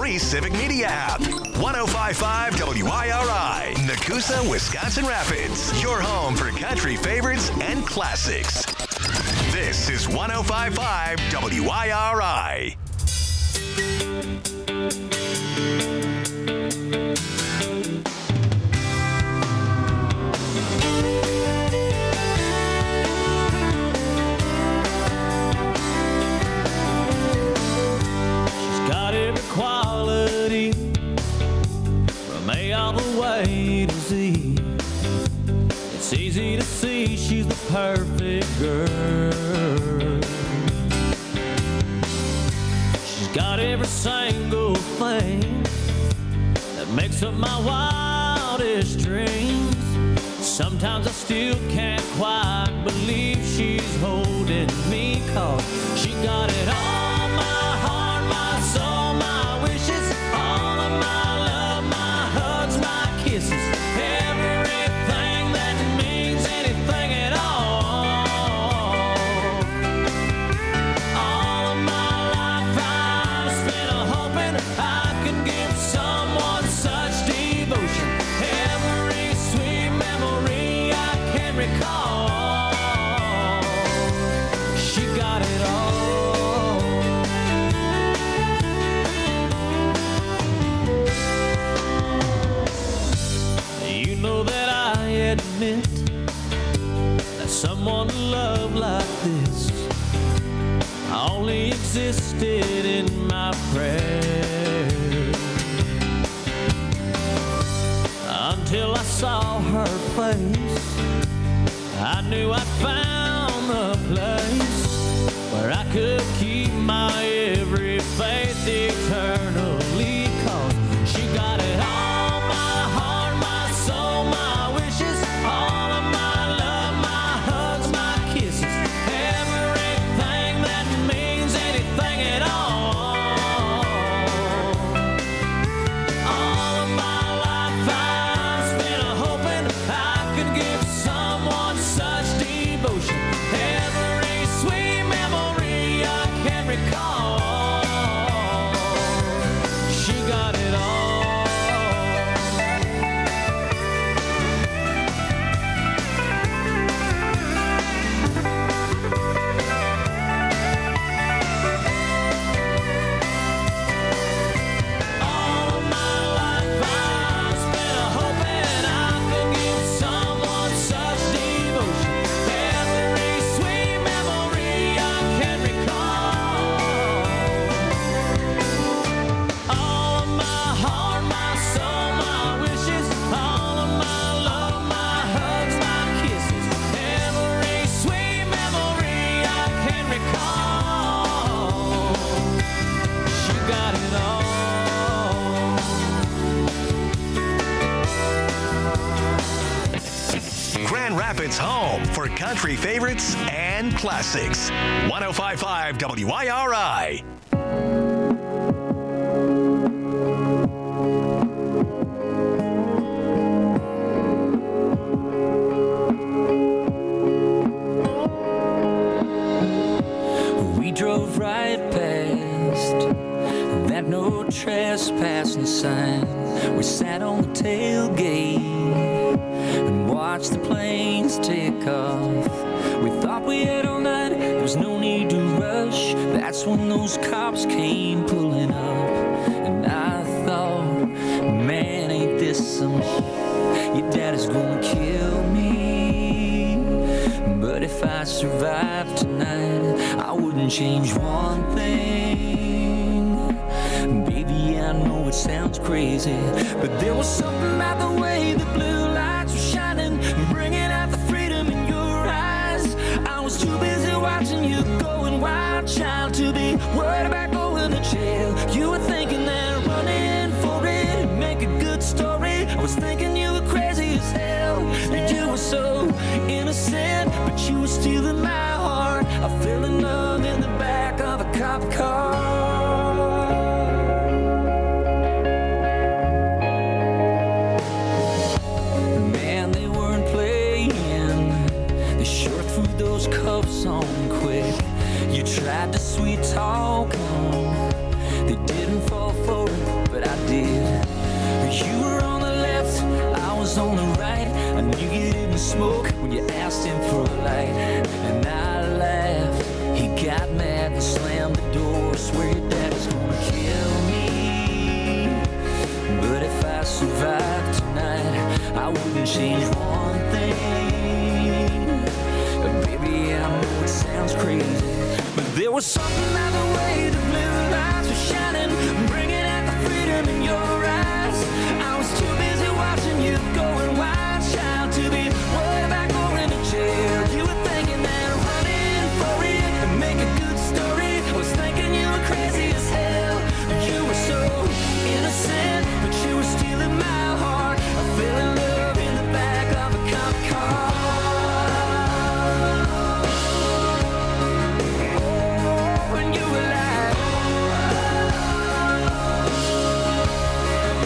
free Civic Media app. 105.5 WIRI, Nakusa, Wisconsin Rapids. Your home for country favorites and classics. This is 105.5 WIRI. Quality from A all the way to Z. It's easy to see she's the perfect girl. She's got every single thing that makes up my wildest dreams. Sometimes I still can't quite believe she's holding me, 'cause she got it all. My heart, my soul, my wishes, all of my love, my hugs, my kisses, everything that means anything at all. All of my life I've spent hoping I could give someone such devotion. Every sweet memory I can recall, she got it all. You know that I admit that someone to love like this only existed in my prayers, until I saw her face. I knew I'd found the place where I could keep my every faith eternally, 'cause she got it all. My heart, my soul, my wishes, all of my love, my hugs, my kisses, everything that means anything at all. All of my life I've spent hoping I could give someone such devotion. Every sweet memory I can recall, she got it all. All of my life I've spent hoping I could give someone such devotion. Every sweet memory I can recall. All of my heart, my soul, my wishes, all of my love, my hugs, my kisses, every sweet memory I can recall. She got it all. Grand Rapids home for country favorites and classics. 105.5 WIRI. We drove right past that no trespassing sign. We sat on the tailgate and watched the planes take off. We thought we had all night, there was no need to rush. That's when those cops came pulling up, and I thought, man, ain't this some your daddy's gonna kill me. But if I survive tonight, I wouldn't change one thing. Baby, I know it sounds crazy, but there was something about the way the blue lights were shining, bringing out the freedom in your eyes. I was too busy watching you going wild, child, to be worried about going to jail. You were thinking that running for it would make a good story. I was thinking you were crazy as hell. You were so innocent, but you were stealing my heart. I fell in love in the back of a cop car. Man, they weren't playing. They sure threw those cuffs on quick. You tried to sweet talk them, they didn't fall for it. was on the right. I knew you didn't smoke when you asked him for a light. And I laughed. He got mad and slammed the door. Swear your dad was gonna kill me. But if I survived tonight, I wouldn't change one thing. Baby, I know it sounds crazy, but there was something about the way the blue lights were shining, bringing out the freedom in your eyes. I was too busy watching you going wild, child, to be worried about going to jail. You were thinking that running for it and make a good story. I was thinking you were crazy as hell. You were so innocent, but you were stealing my heart. I fell in love in the back of a cop car. Oh, when you were like,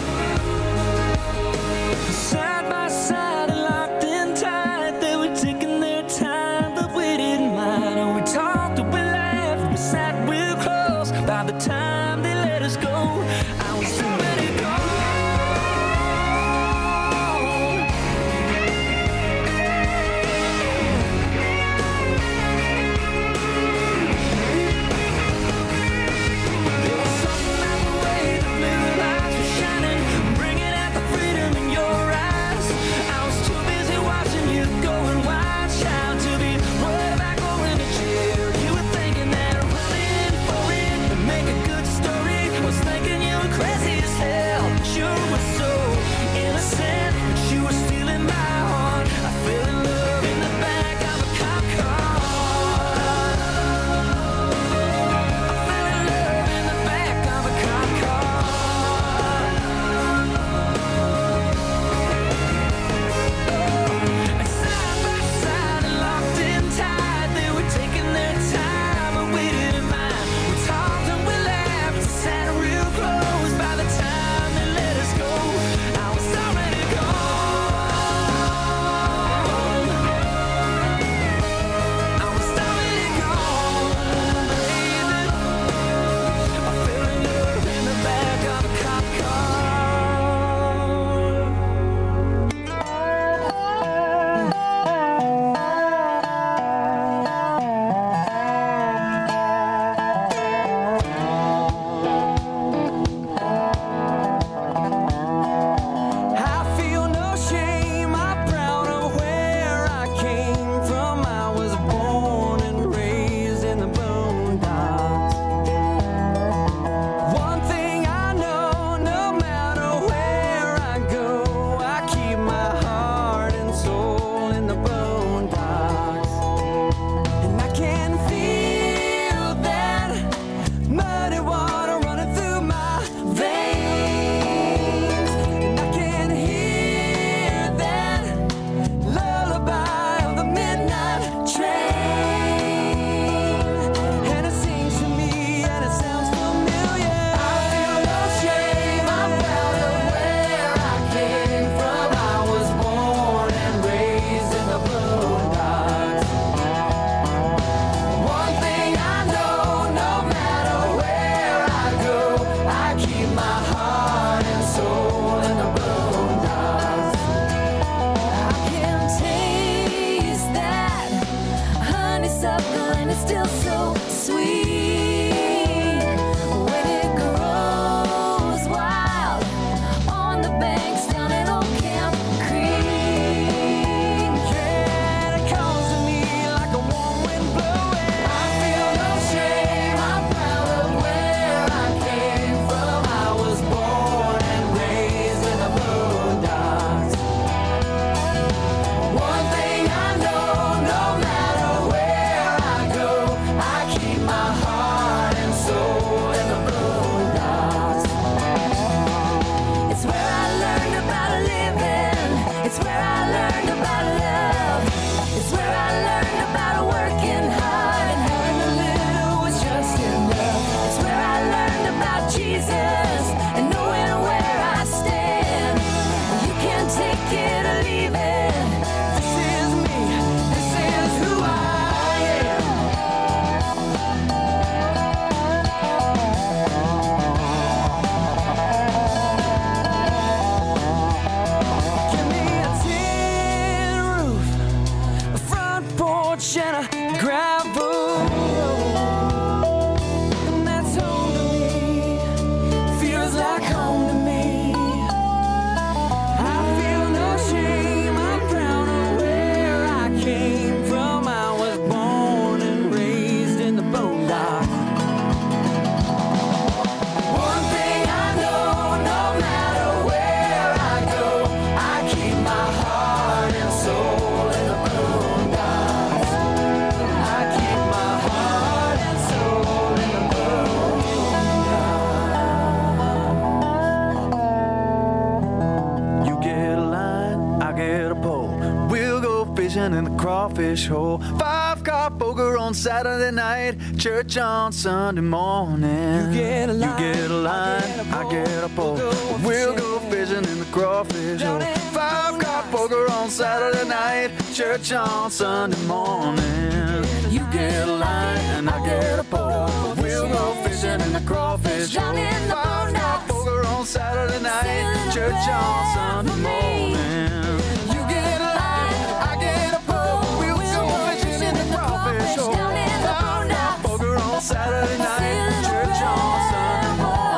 fishing in the crawfish hole. 5-card poker on Saturday night, church on Sunday morning. You get a line, I get a pole. We'll go fishing in the crawfish hole. 5-card poker on Saturday night, church on Sunday morning. You get a line and I get a pole. We'll go fishing in the crawfish hole. 5-card poker on Saturday night, church on Sunday morning. You get a line, I get a pole. We'll go fishing in the crawfish hole. 5-card poker on Saturday night, church on Sunday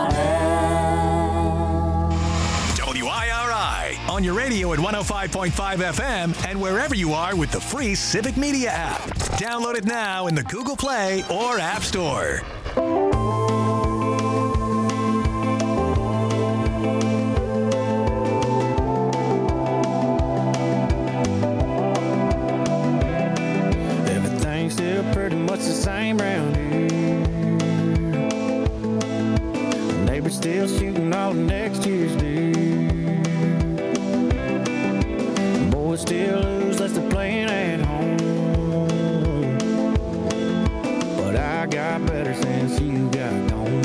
morning. WIRI on your radio at 105.5 FM and wherever you are with the free Civic Media app. Download it now in the Google Play or App Store. Everything's still pretty much the same round here. The neighbor's still shooting all of next year's deer. The boys still lose unless they're playing at home. But I got better since you got gone.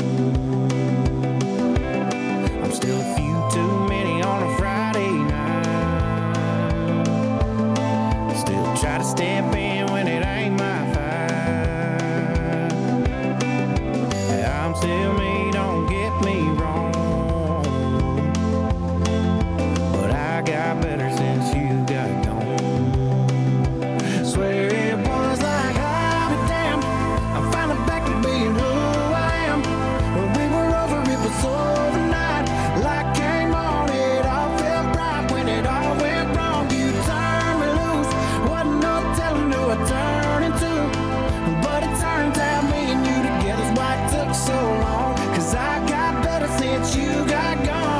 I'm still a few too many on a Friday night. Still try to step in when it ain't my fight. Yeah, I'm still me, don't get me wrong. But I got better since you got gone. Swear it was like I'll be damned, I'm finally back to being who I am. When we were over, it was overnight. Light came on, it all felt right. When it all went wrong, you turned me loose. Wasn't no telling who I turned into. But it turns out me and you together's why it took so long. 'Cause I got better since you got gone.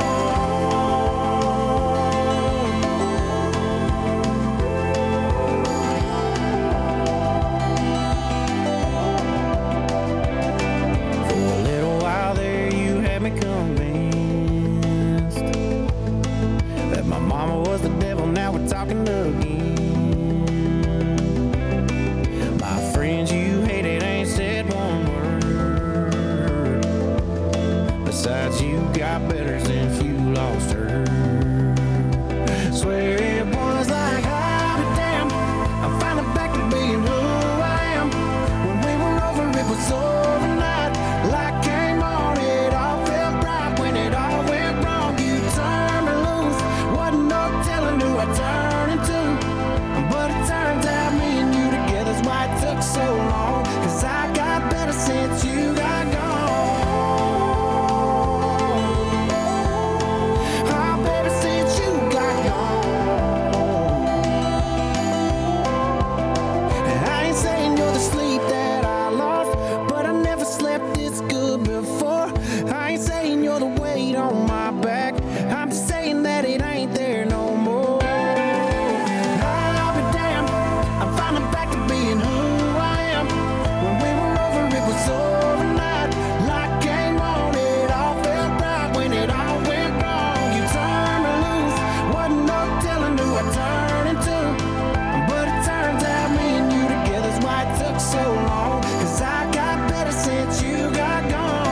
For a little while there you had me convinced that my mama was the devil, now we're talking again. My friends you hated ain't said one word. Besides, you got better since you lost her. Swear it was like I'll be damned, I'm finally back to being who I am. When we were over, it was overnight. Light came on, it all felt right. When it all went wrong, you turned me loose. Wasn't no telling who I turned into. But it turns out me and you together's why it took so long. 'Cause I got better since you got gone. Oh, baby, since you got gone. I ain't saying you're the sleep that I lost, but I never slept this good before. I ain't saying you're the weight on my back, I'm just saying that it ain't there no more. I'll be damned, I'm finally back to being who I am. When we were over, it was overnight. Light came on, it all felt right. When it all went wrong, you turned me loose. Wasn't no telling who I turned into. But it turns out me and you together's why it took so long. 'Cause I got better since you got gone.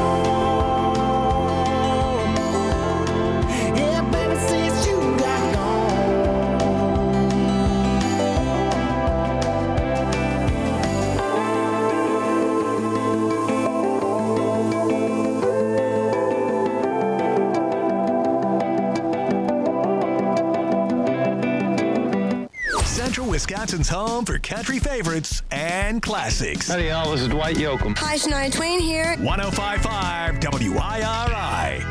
Yeah, baby, since you got gone. Central Wisconsin's home for country favorites and classics. Howdy, y'all. This is Dwight Yoakam. Hi, Shania Twain here. 105.5 WIRI.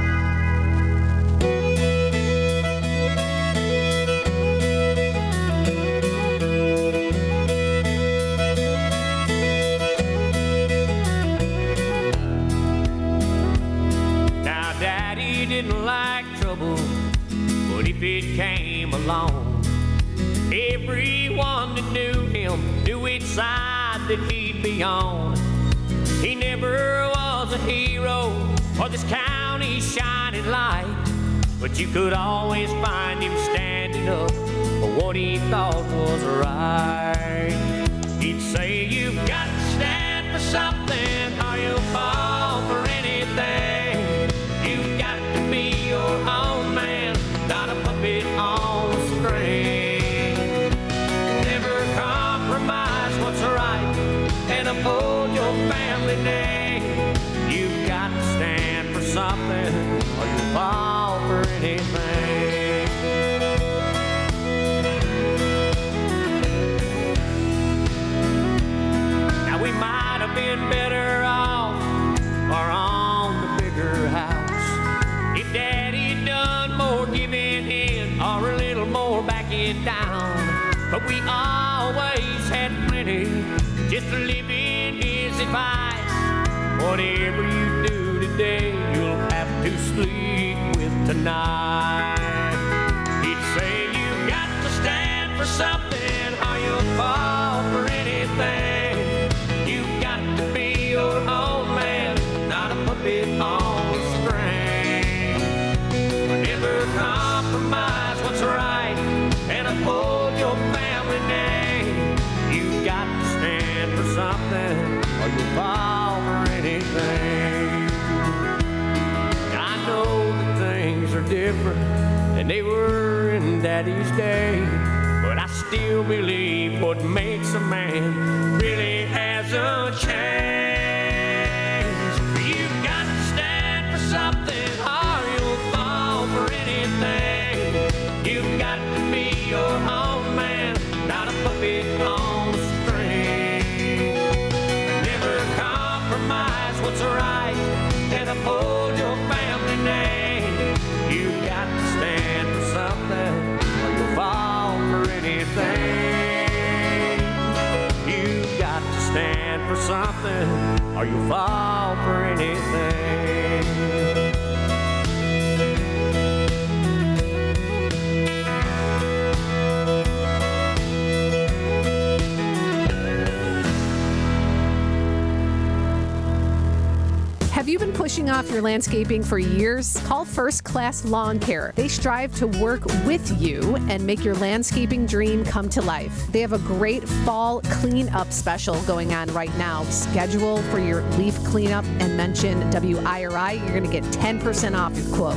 Now, Daddy didn't like trouble, but if it came along, everyone that knew him knew which side that he'd be on. He never was a hero or this county's shining light, but you could always find him standing up what he thought was right. He'd say you've got to stand for something or you'll fall for anything. You've got to be your own man, not a puppet on a string. Never compromise what's right and uphold your family name. You've got to stand for something or you'll fall for anything. Now we might have been better off or on the bigger house if Daddy done more giving in or a little more backing down. But we always had plenty just to live in his advice. Whatever you do today, you'll have to sleep with tonight. He'd say you've got to stand for something or you'll fall for anything. You've got to be your own man, not a puppet on a string. Never compromise what's right and uphold your family name. You've got to stand for something or you'll fall for anything. I know that things are different than they were in Daddy's day, but I still believe what makes a man really hasn't changed. You've got to stand for something or you'll fall for anything. You've got to be your own man, not a puppet on a string. Never compromise what's right and uphold your family name. You've got to stand for something or you'll fall for anything. You've got to stand for something or you'll fall for anything. Have you been pushing off your landscaping for years? Call First Class Lawn Care. They strive to work with you and make your landscaping dream come to life. They have a great fall cleanup special going on right now. Schedule for your leaf cleanup and mention WIRI. You're going to get 10% off your quote.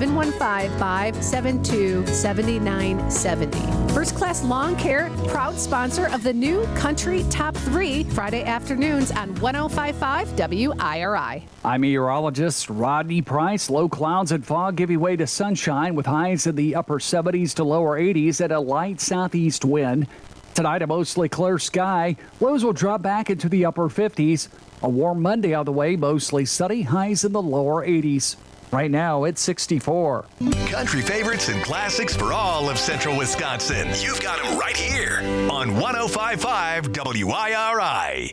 715-572-7970. First Class Lawn Care, proud sponsor of the new Country Top 3 Friday afternoons on 105.5 WIRI. I'm meteorologist Rodney Price. Low clouds and fog give way to sunshine with highs in the upper 70s to lower 80s and a light southeast wind. Tonight, a mostly clear sky. Lows will drop back into the upper 50s. A warm Monday on the way, mostly sunny, highs in the lower 80s. Right now, it's 64. Country favorites and classics for all of central Wisconsin. You've got them right here on 105.5 WIRI.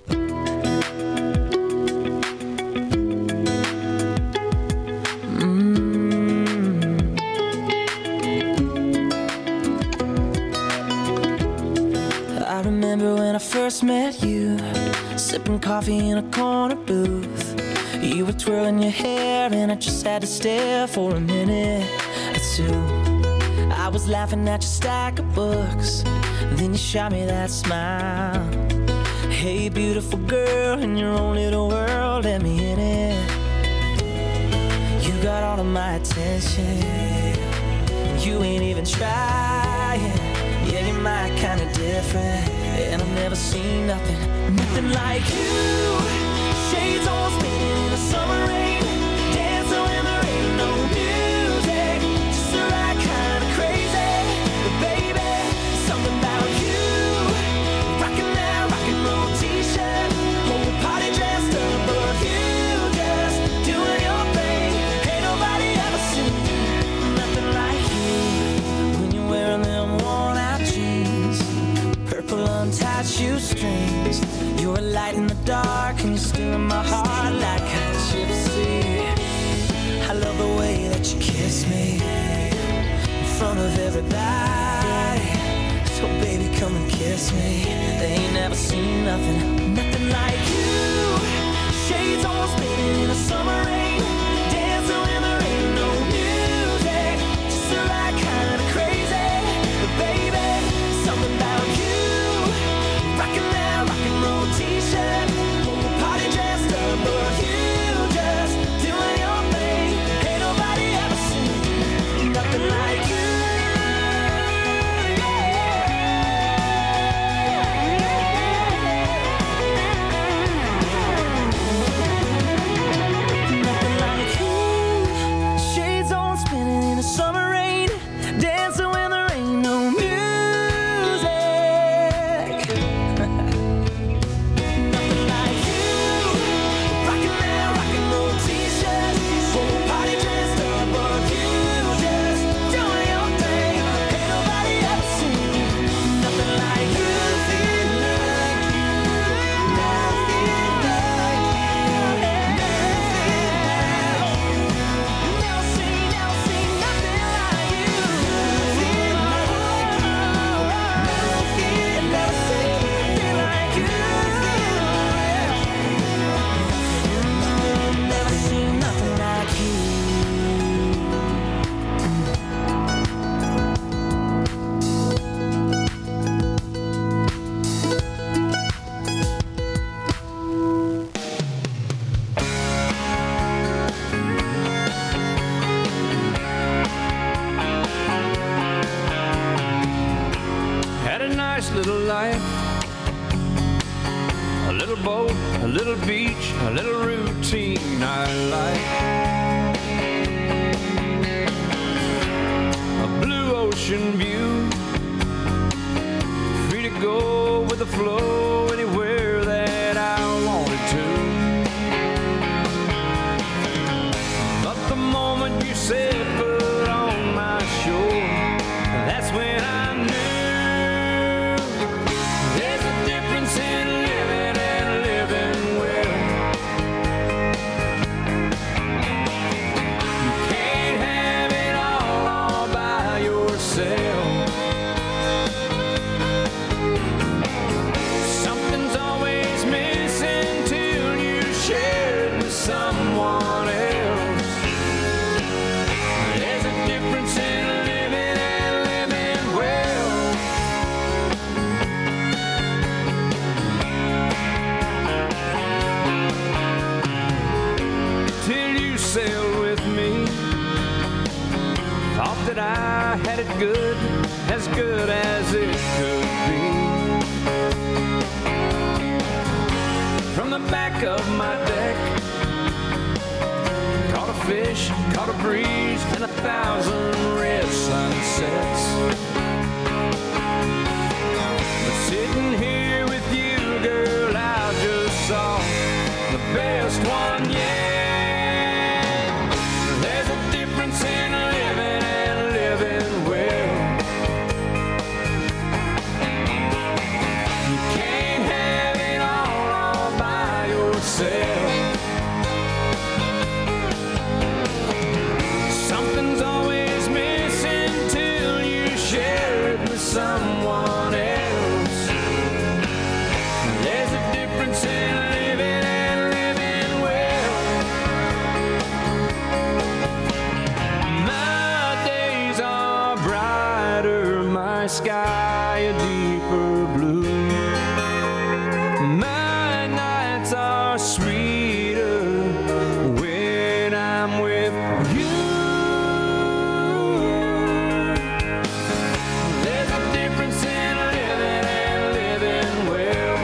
I remember when I first met you, sipping coffee in a corner booth. You were twirling your hair and I just had to stare for a minute or two. I was laughing at your stack of books, then you shot me that smile. Hey, beautiful girl, in your own little world, let me in it. You got all of my attention, you ain't even trying. Yeah, you're my kind of different, and I've never seen nothing like you. Shades on spinning in the summer rain, dancing when there ain't no music, just the right kind of crazy. But baby, something about you, rocking that rock and roll t-shirt, whole party dressed up, but you just doing your thing. Ain't nobody ever seen nothing like you. When you're wearing them worn out jeans, purple untied shoestrings, you're a light in the dark and you're still in my heart like a gypsy. I love the way that you kiss me in front of everybody. So baby, come and kiss me. They ain't never seen nothing like you. Shades on spinning in the summer rain, dancing when there ain't no music, just the right kind of crazy. But baby, nice little life. A little boat, a little beach, a little routine I like. A blue ocean view, free to go with the flow anywhere that I wanted to. But the moment you said foot on my shore, that's when I knew there's a difference in living and living well. You can't have it all by yourself. Something's always missing till you share it with someone else. There's a difference in living and living well. Till you sailed with me, thought that I had it good as it could be. From the back of my deck, caught a fish, caught a breeze, and 1,000 red sunsets. But sitting here with you, girl, I just saw the best one yet. There's a difference in living and living well. You can't have it all by yourself. Something's always missing till you share it with someone else. There's a difference in living and living well. My days are brighter, my sky a deeper blue. My nights are sweeter when I'm with you. There's a difference in living and living well.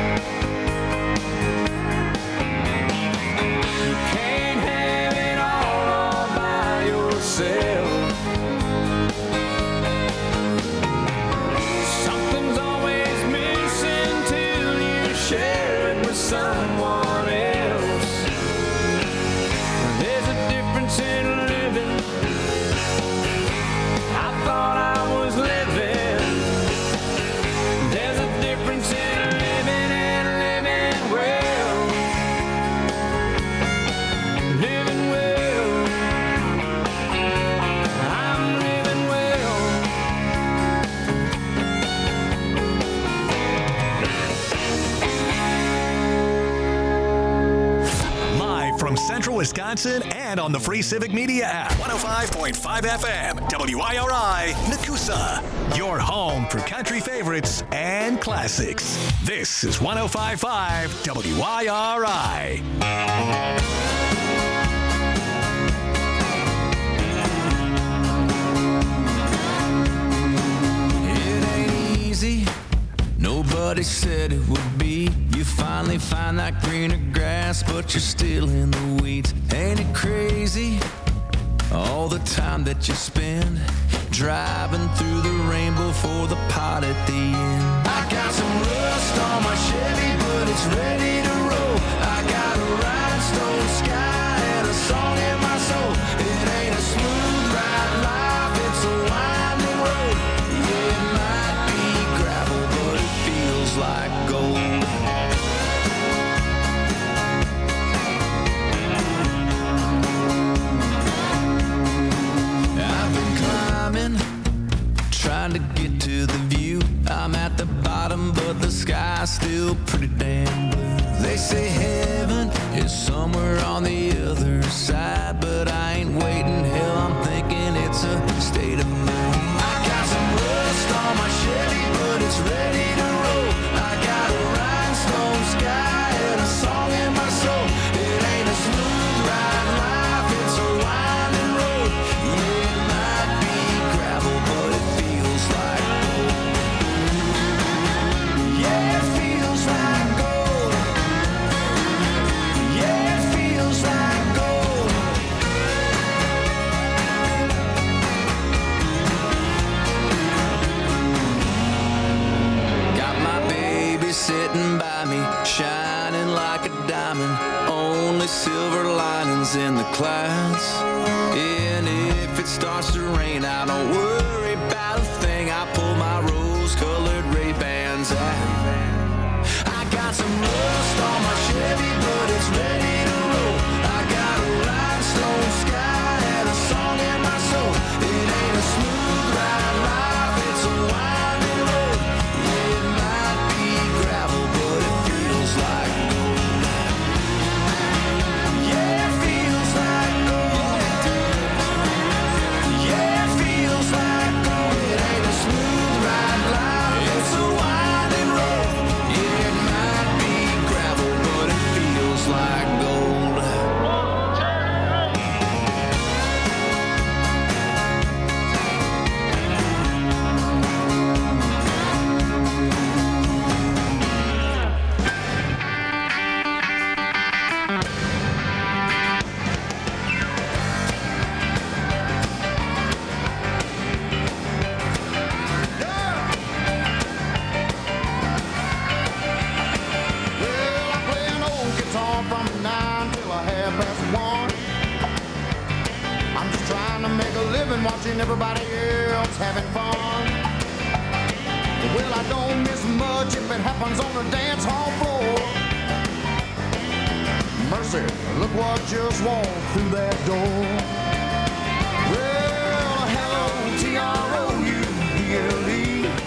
You can't have it all by yourself. Something's always missing till you share it with someone else. There's a difference in living. I thought I was living. There's a difference in living and living well. Living well. I'm living well. Live from Central Wisconsin and on the free Civic Media app. 105.5 FM, WIRI, Nakusa. Your home for country favorites and classics. This is 105.5 WIRI. It ain't easy, nobody said it would be. You finally find that greener grass, but you're still in the weeds. Ain't it crazy, all the time that you spend driving through the rainbow for the pot at the end? I got some rust on my Chevy, but it's ready to roll. I got a rhinestone sky and a song in my soul. It ain't a smooth ride life, it's a winding road. Yeah, it might be gravel, but it feels like gold. I've been climbing, trying to get to the view. I'm at the bottom, but the sky's still pretty damn blue. They say heaven is somewhere on the other side, but I ain't waiting. Hell, I'm thinking it's a state of mind. I got some rust on my Chevy, but it's ready to roll. I got a rhinestone sky and a song in my soul. It ain't a smooth ride life, it's a winding road. Yeah, it might be gravel, but it feels like gold. sitting by me, shining like a diamond. Only silver linings in the clouds. And if it starts to rain, I don't worry about a thing. I pull my rose-colored Ray-Bans out. I got some rust on my Chevy, but it's ready to roll. I got a limestone sky and a song in my soul. It ain't a smooth ride life, it's a winding road. Yeah, it might be gravel, but it feels like gold. Yeah, it feels like gold. Yeah, it feels like gold. It ain't a smooth ride life, it's a winding road. Yeah, it might be gravel, but it feels like gold. Well, I play an old guitar from 9 till a 1:30. I'm just trying to make a living watching everybody else having fun. Well, I don't miss much if it happens on the dance hall floor. Mercy, look what just walked through that door. Well, hello, T-R-O-U-B-L-E.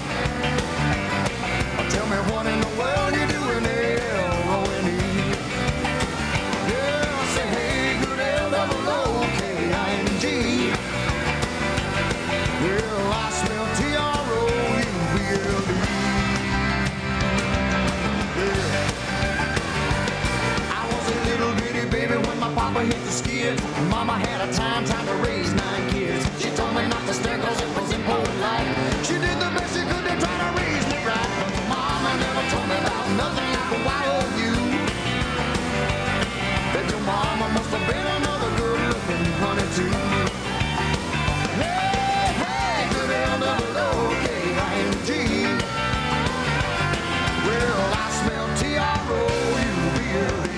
Tell me what in the world you doing, L-O-N-E. Yeah, I say, hey, good L-O-O-K-I-N-G. Well, I smell T-R-O-U-B-L-E. Yeah. I was a little bitty baby when my papa hit the skid. Mama had a time to raise 9 kids. She told me not to stare 'cause it was impolite. She did the best she could to try to raise me right. Mama never told me about nothing like a wild you. Bet your mama must have been another good-looking honey too. Hey, hey, good L-O-O-K-I-N-G. Well, I smell T-R-O-U-B-L-E.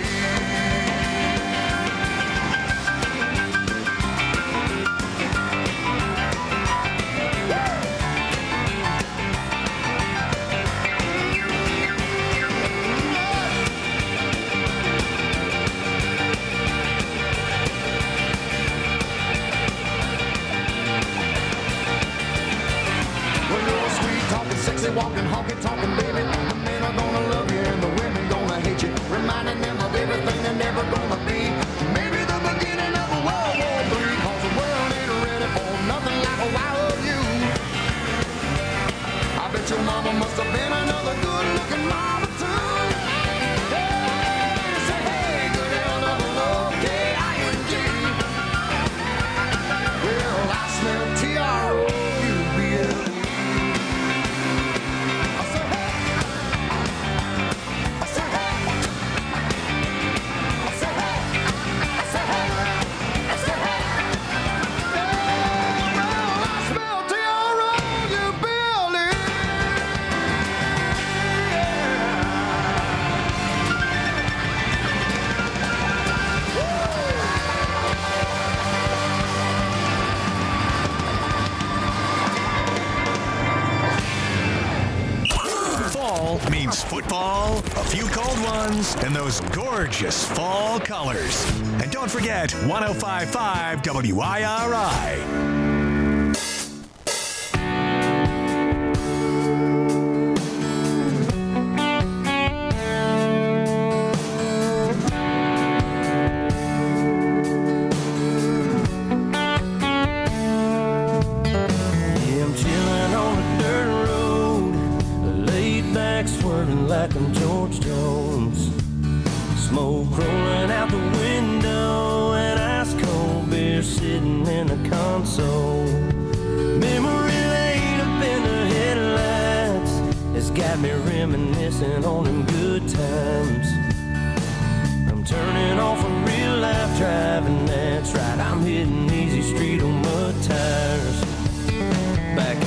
Well, you're sweet talking, sexy walking, honky talking, baby. The men are gonna love you and the women gonna hate you, reminding them of everything they're never gonna be. Maybe the beginning of a World War III, 'cause the world ain't ready for nothing like a wild you. I bet your mama must have been another good-looking mama too. Hey, say hey, good L-O-O-K-I-N-G. Well, I smell T-R-O-U-B-L-E. I say hey. I say hey. I say hey. I say hey. I say hey. Well, I smell T-R-O-U-B-L-E. Fall means football, a few cold ones, and those gorgeous fall colors. And don't forget 105.5 WIRI. Yeah, I'm chilling on a dirt road, laid back, swerving like I'm George Jones. Smoke rolling out the window, and ice cold beer sitting in the console. Memory lane up in the headlights has got me reminiscing on them good times. I'm turning off a real life driving, that's right, I'm hitting easy street on mud tires. Back in the day, Pa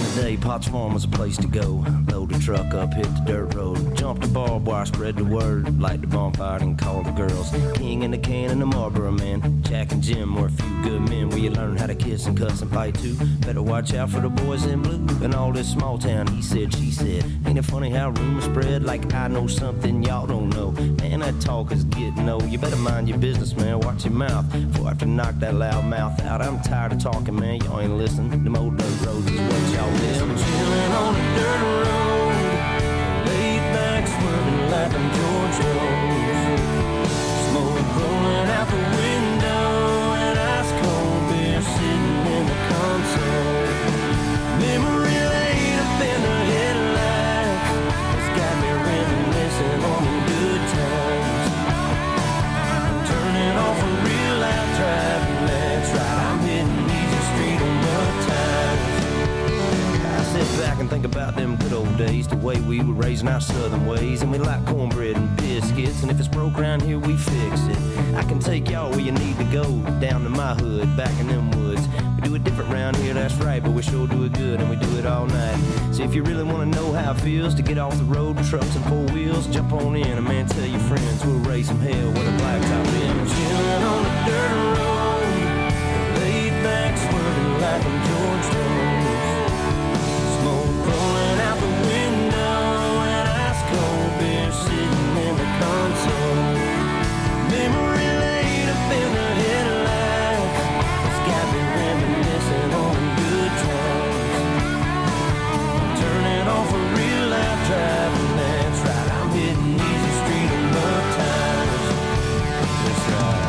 Potts Farm was a place to go. Load the truck up, hit the dirt road. Jump the barbed wire, spread the word. Light the bonfire and call the girls. King and the can and the Marlboro man. Jack and Jim were a few good men where you learn how to kiss and cuss and fight too. Better watch out for the boys in blue. And all this small town, he said, she said. Ain't it funny how rumors spread like I know something y'all don't know? Man, that talk is getting old. You better mind your business, man. Watch your mouth before I have to knock that loud mouth out. I'm tired of talking, man. Y'all ain't listening. Them old dirt roads is what y'all live. I'm chilling on a dirt road, laid back, swerving like I'm George Jones. Smoke rolling out the window, and ice cold beer sitting in the console. Memory laid up in the headlights, it's got me reminiscing on the good times. I'm turning off a real loud driving, that's right, I'm hitting easy street on the tires. I sit back and think about them good old days, the way we were raising our southern ways, and we like cornbread and biscuits, and if it's broke around here, we fix it. I can take y'all where you need to go, down to my hood, back in them woods. We do it different round here, that's right, but we sure do it good, and we do it all night. So if you really want to know how it feels to get off the road, trucks and four wheels, jump on in, and man, tell your friends, we'll raise some hell with a blacktop in. I'm chilling on the dirt road, laid back, swerving like I'm George Jones. Smoke rolling out the window, and ice cold beer sitting in the console. Memory laid up in the headlights, it's got me reminiscing on good times. Turning off a real loud driving, that's right, I'm hitting easy street on the tires. That's right.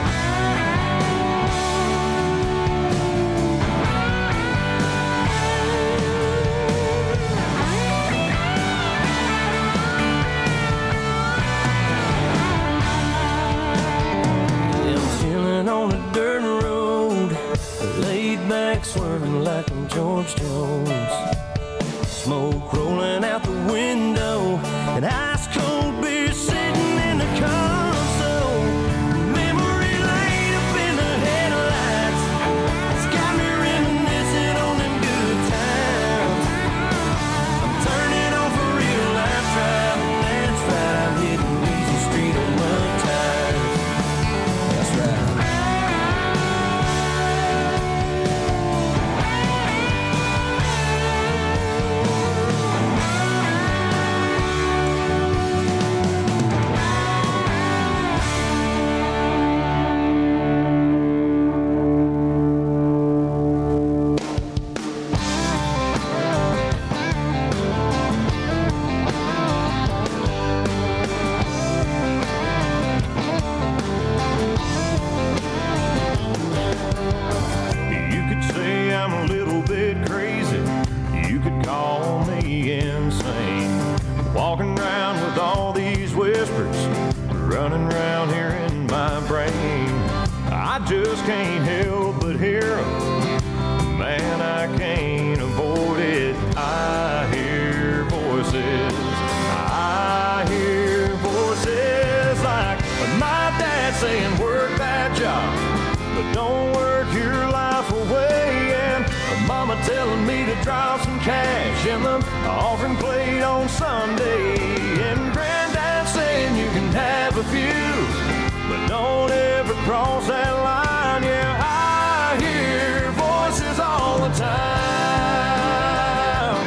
On a dirt road, laid back, swerving like I'm George Jones. Smoke rolling out the window, and ice cold beer sitting in the console. Memory laid up in the headlights, it's got me reminiscing on them good times. I'm turning off a real life driving, that's right, I'm hitting easy street on my tires. That's right. Can't help but hear 'em. Man, I can't avoid it. I hear voices. I hear voices like my dad saying, work that job, but don't work your life away. And mama telling me to drop some cash in the offering plate on Sunday. And granddad saying you can have a few, but don't ever cross that line. Yeah, I hear voices all the time.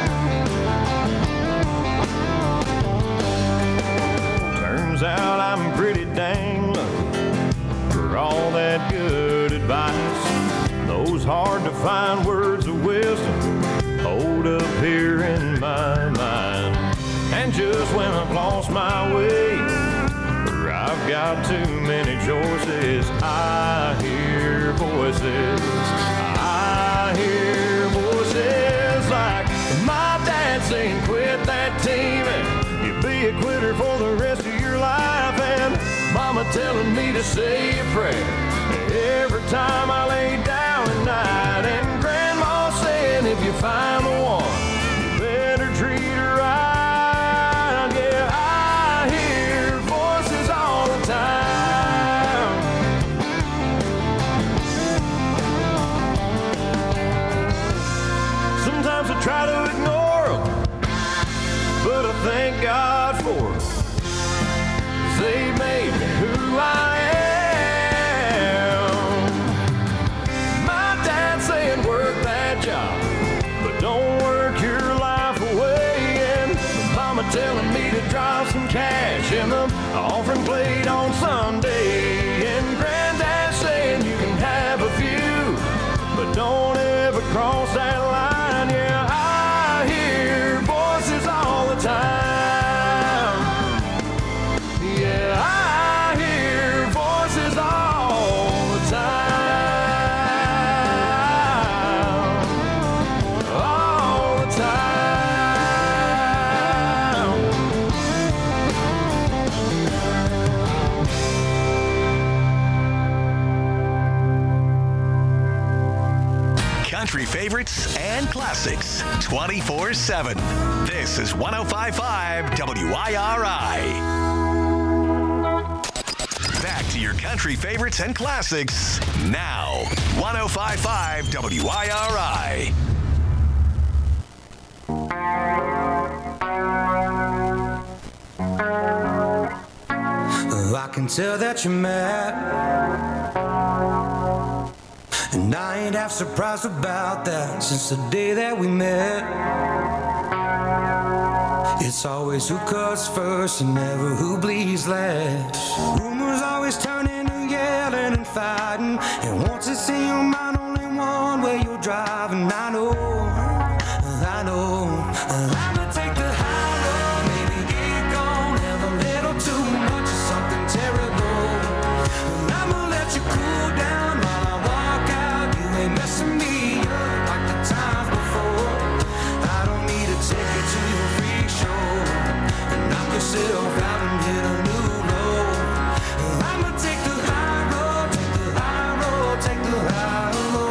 Turns out I'm pretty dang lucky for all that good advice. Those hard to find words of wisdom hold up here in my mind. And just when I've lost my way, I've got too many choices, I hear voices. I hear voices like my dad saying, quit that team and you'll be a quitter for the rest of your life. And mama telling me to say a prayer every time I lay down at night. And grandma saying, if you find the one, you better treat her right. Yeah, I hear voices all the time. Sometimes I try to ignore them, favorites and classics 24/7. This is 105.5 WIRI. Back to your country favorites and classics now. 105.5 WIRI. I can tell that you're mad, and I ain't half surprised about that. Since the day that we met, it's always who cuts first and never who bleeds last. Rumors always turn into yelling and fighting, and once it's in your mind, only one way you're driving. I know I'ma take the high road, maybe get gone, have a little too much of something terrible. And I'ma let you cool down while I walk out. You ain't messing me up like the times before. I don't need to take you to your freak show and knock yourself out and hit a new low. I'ma take the high road, take the high road, take the high road.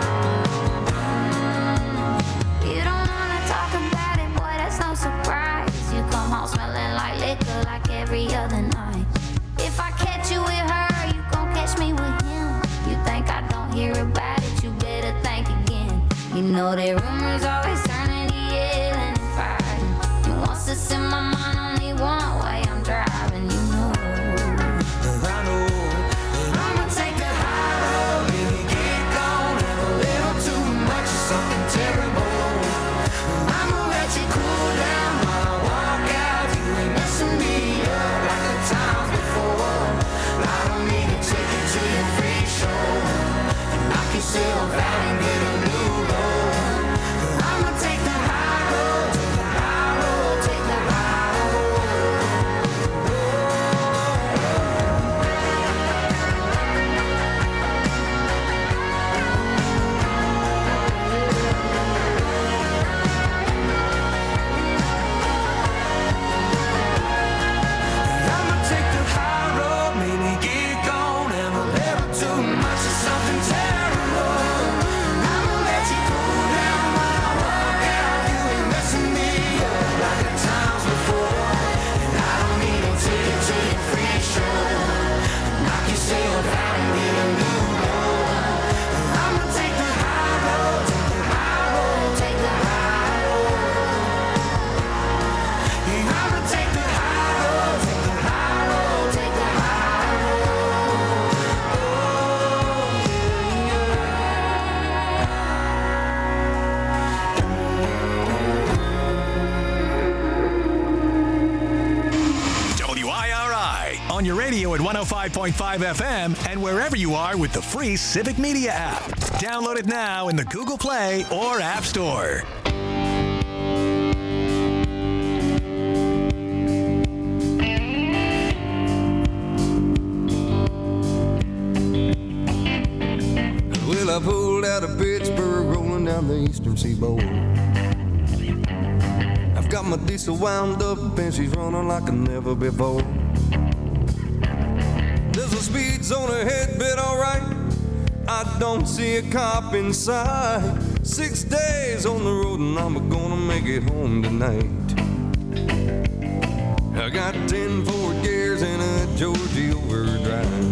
You don't wanna talk about it, boy, that's no surprise. You come home smelling like liquor like every other night. If I catch you with her, you gon' catch me with him. You think I don't hear about it, you better think again. You know that rumors always turn into yelling and fighting. And once it's in my mind, only one way I'm driving, you know. I know that I'ma take the high road, maybe get gone, have a little too much of something terrible. I'ma let you cool down while I walk out. You ain't messing me up like the times before. I don't need to take you to your free show and knock yourself out and get a new low. I'ma take the high road, take the high road, take the high road. I'ma take the high road, maybe get gone, have a little too much of something terrible. I'ma let you cool down while I walk out. You ain't messing me up like the times before. And I don't need to take you to your free show and knock yourself out and get a new low. I'ma take the high road, take the high road, take the high road. Yeah, I'ma take the high road, take the high road, take the high WIRI on your radio at 105.5 FM and wherever you are with the free Civic Media app. Download it now in the Google Play or App Store. Well, I pulled out of Pittsburgh, rolling down the eastern seaboard. I've got my diesel wound up and she's running like a never before. There's a speed zone ahead, but alright, I don't see a cop in sight. 6 days on the road and I'm gonna make it home tonight. I got 10 forward gears and a Georgie overdrive.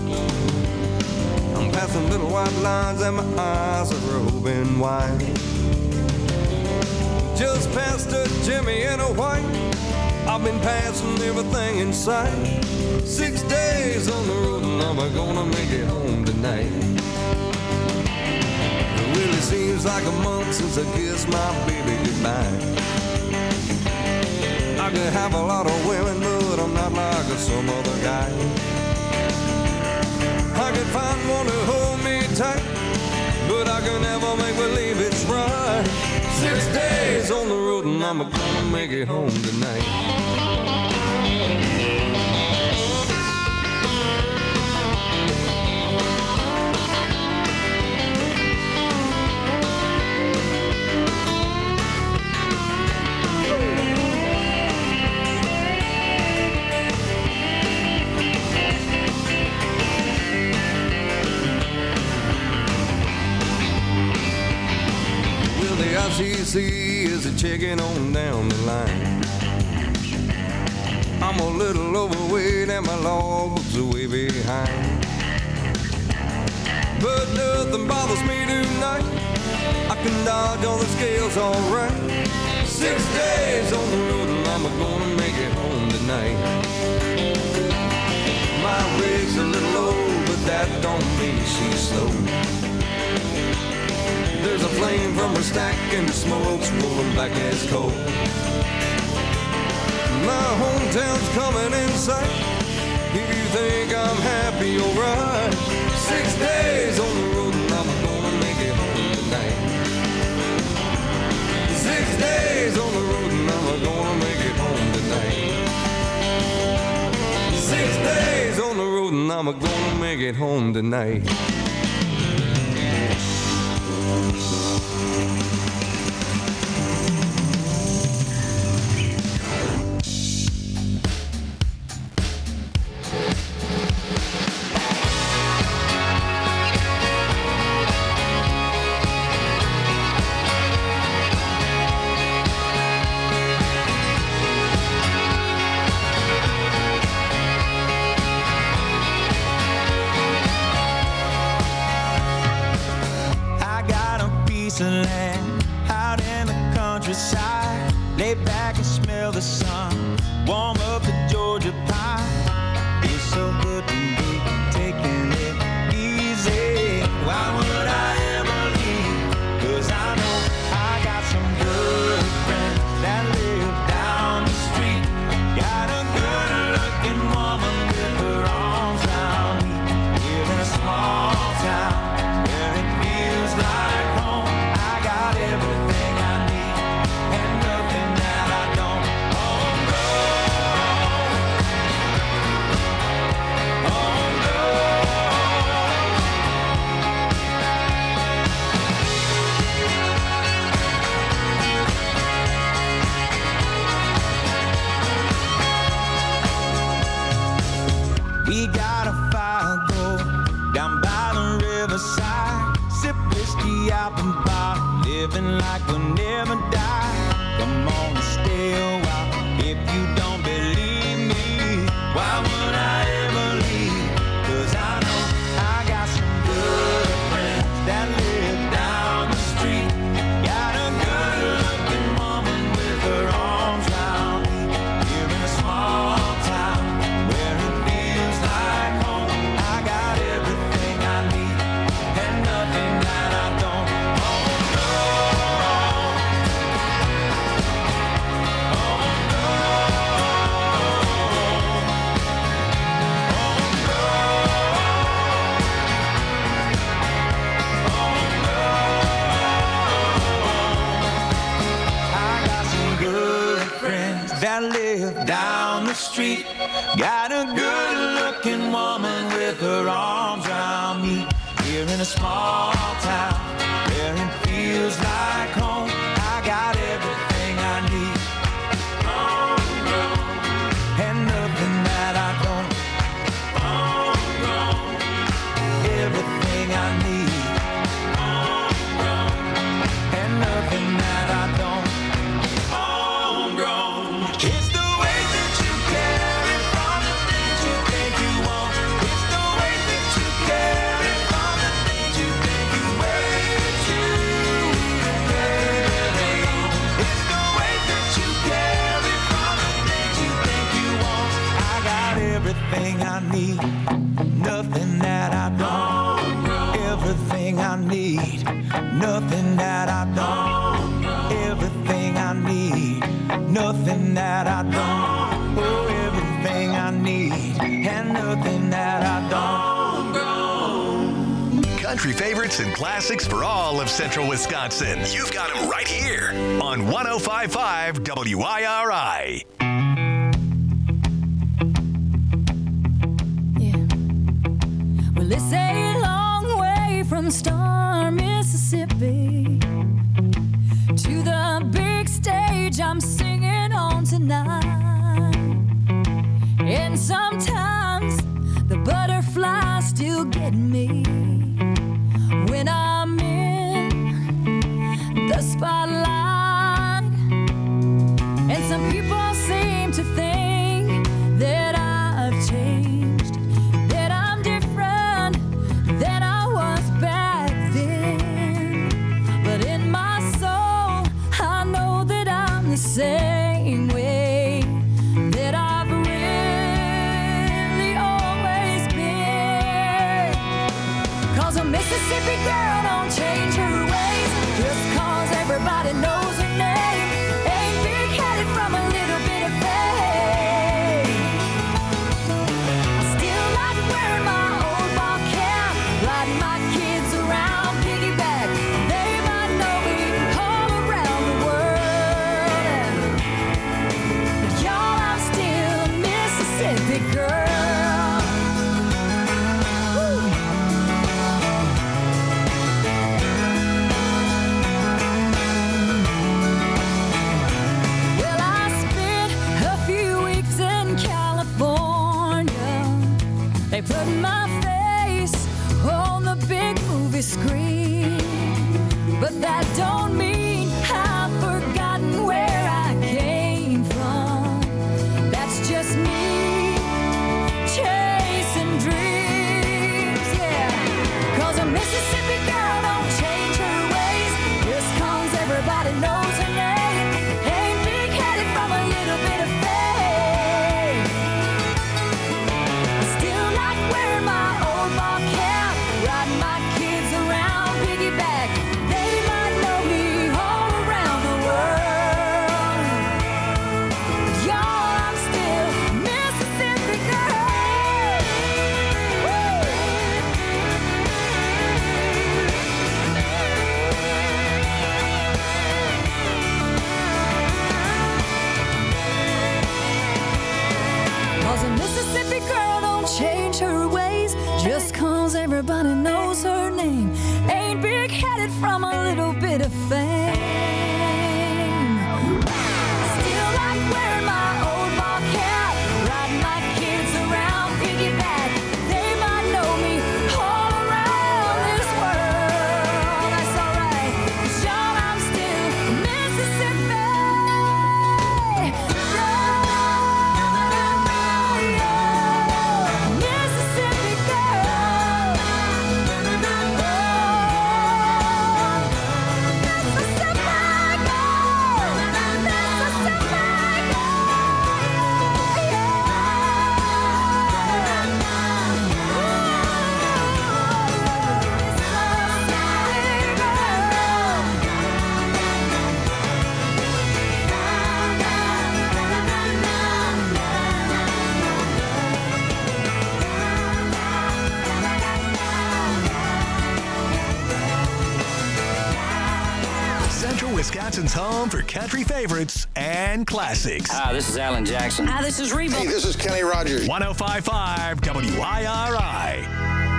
I'm passing little white lines and my eyes are open wide. Just past a Jimmy and a white, I've been passing everything in sight. 6 days on the road and I'm gonna make it home tonight. Well, it seems like a month since I kissed my baby goodbye. I could have a lot of women, but I'm not like some other guy. I could find one to hold me tight, but I can never make believe it's right. 6 days on the road and I'm gonna make it home tonight. take it on down the line. I'm a little overweight and my logbook's way behind. But nothing bothers me tonight. I can dodge all the scales alright. 6 days on the road and I'm gonna make it home tonight. My rig's a little low, but that don't mean she's slow. There's a flame from her stack and the smoke's rolling back as coal. My hometown's coming in sight. If you think I'm happy, alright. 6 days on the road and I'm gonna make it home tonight. 6 days on the road and I'm gonna make it home tonight. 6 days on the road and I'm gonna make it home tonight. Land out in the countryside, lay back and smell the sun, warm up the Georgia pie. It's so good to be taking it easy. Why would I ever leave? 'Cause I know I got some good friends that live down the street. Got a good looking woman with her arms around me. Live in a small town where it feels like home. Everything I need and nothing that I don't. Oh no, oh no. We got a fire go down by the riverside, sip whiskey out the bottle. Living like we'll never die. Come on and stay a while. If you don't believe me, why would I ever leave? 'Cause I know I got some good friends that live down the street. Got a good looking woman with her arms around me. Here in a small town where it feels like home. I got everything I need and nothing that I don't. That live down the street. Got a good looking woman with her arms around me. Here in a small town where it feels like home. I got everything I need. Homegrown. And nothing that I don't. Homegrown. Everything I need. Homegrown. And nothing that I don't. It's the way that you carry from the things you think you want. It's the way that you carry from the things you think you wear. It's the way that you carry from the things you think you want. I got everything I need, nothing that I don't. Everything I need, nothing that I don't. Everything I need, nothing that I don't. Oh, everything I need, and nothing that I don't. Country favorites and classics for all of Central Wisconsin. You've got them right here on 105.5 WIRI. Yeah. Well, it's a long way from Star, Mississippi to the big stage I'm singing on tonight. And sometimes the butterflies still get me when I'm in the spotlight. People seem to think that I've changed, that I'm different than I was back then. But in my soul, I know that I'm the same way that I've really always been. 'Cause a Mississippi girl don't change her ways just 'cause everybody knows her name. Ain't big-headed from a little bit of fame. I still like wearing my old ball cap, riding my kids around piggyback. They might know me all around the world. But y'all, I'm still a Mississippi girl. Woo. Well, I spent a few weeks in California. They put my face on the big movie screen. But that don't mean I've forgotten where I came from. That's just me chasing dreams, yeah. 'Cause a Mississippi girl don't change her ways just 'cause everybody knows her name. Ain't big-headed from a little bit of fame. I still like wearing my old ball cap, riding my kids around piggyback. They might know me all around the world. But y'all, I'm still Mississippi girl. Woo! Cause a Mississippi girl don't change her ways just 'cause everybody knows her name. Ain't big-headed from a little bit of fame. Still like wearing my old ball cap, riding my kids around piggyback. They might know me all around this world. That's alright, 'cause y'all, I'm still Mississippi. Mississippi girl. Central Wisconsin's home for country favorites and classics. Hi, this is Alan Jackson. Hi, this is Reba. Hey, this is Kenny Rogers. 105.5 WIRI.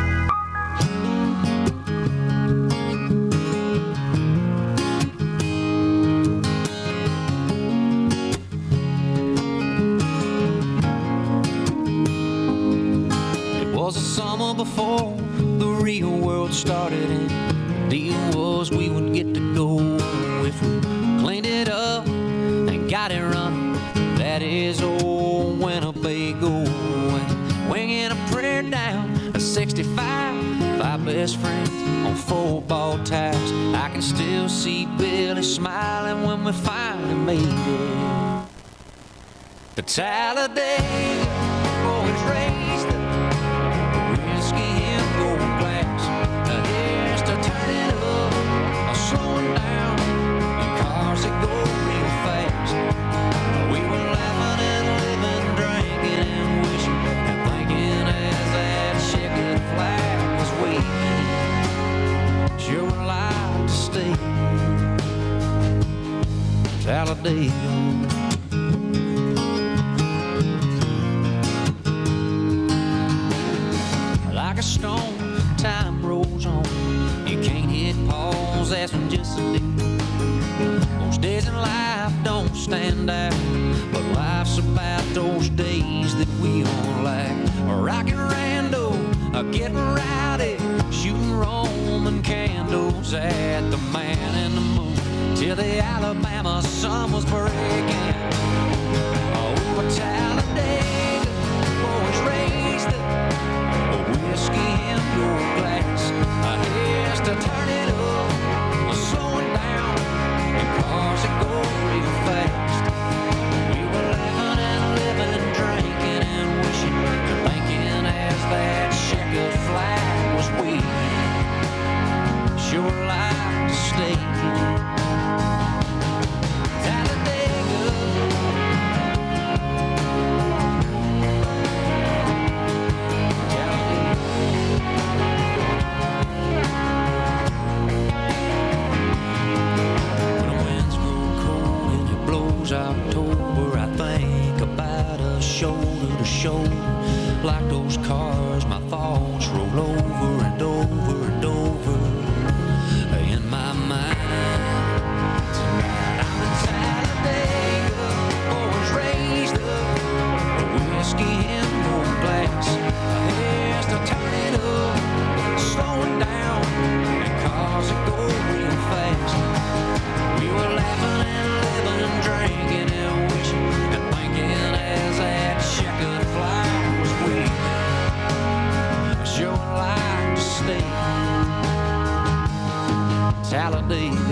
It was a summer before the real world started, and the deal was we would get to go if we cleaned it up and got it running. That is old Winnebago, and winging a prayer down a 65, 5 best friends on 4 ball ties. I can still see Billy smiling when we finally made it to Talladega. Boys raised the whiskey and gold glass. Here's to turning up or slowing down in cars that go real fast. We were laughing and living, drinking and wishing and thinking as that checkered flag was waving. Sure would like to stay Talladega. Like a stone, time rolls on. You can't hit pause, that's when just a day. Most days in life don't stand out, but life's about those days that we all like. Rockin' rando, getting rowdy, shooting Roman candles at the Man in the Moon till the Alabama sun was breaking. goes October, I think about us shoulder to shoulder. Like those cars, my thoughts roll over and over and over in my mind. Tonight I'm in Talladega, always raised up, whiskey in one glass. Yes, to turn it up, slowing down, and cars that go real fast. We were laughing and living and drinking and wishing and thinking as that checkered flag was waving. Sure would like to stay Talladega.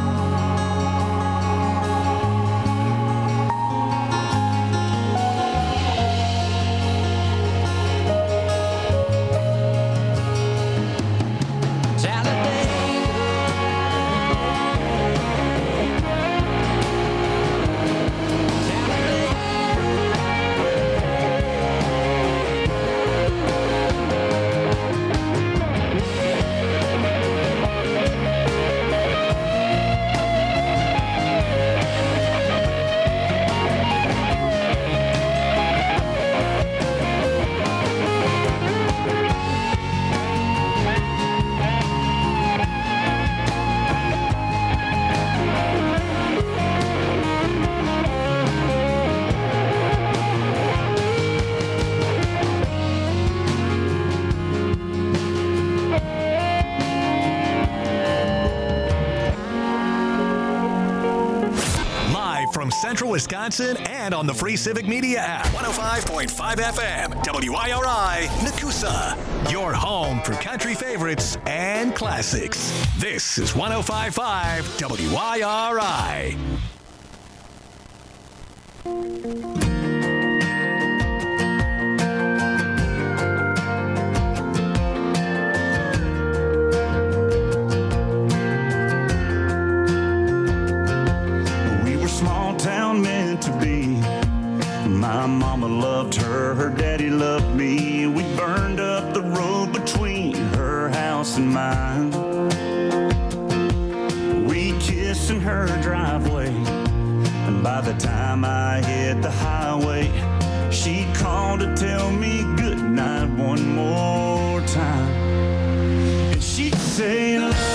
From Central Wisconsin and on the free Civic Media app. 105.5 FM, WIRI, Nakusa. Your home for country favorites and classics. This is 105.5 WIRI. My mama loved her, her daddy loved me. We burned up the road between her house and mine. We kissed in her driveway, and by the time I hit the highway, she called to tell me good night one more time. And she'd say,